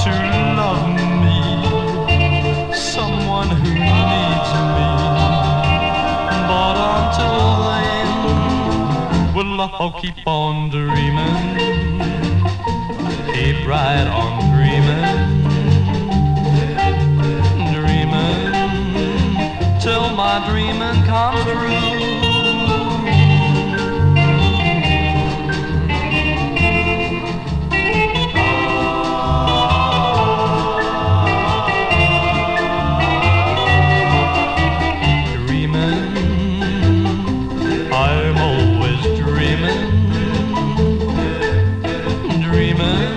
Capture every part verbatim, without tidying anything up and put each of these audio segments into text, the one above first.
to love me, someone who needs me. But until then, well, I'll keep on dreaming, keep right on dreaming, dreaming till my dreaming comes true. I'm always dreaming, dreaming,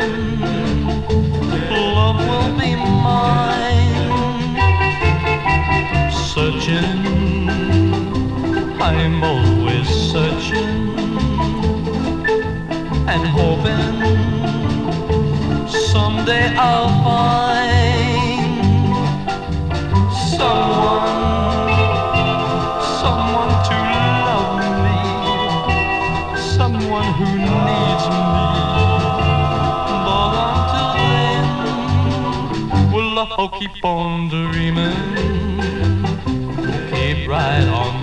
love will be mine. Searching, I'm always searching and hoping someday I'll find someone, someone to someone who needs me. But until then, well, I'll keep on dreaming, keep right on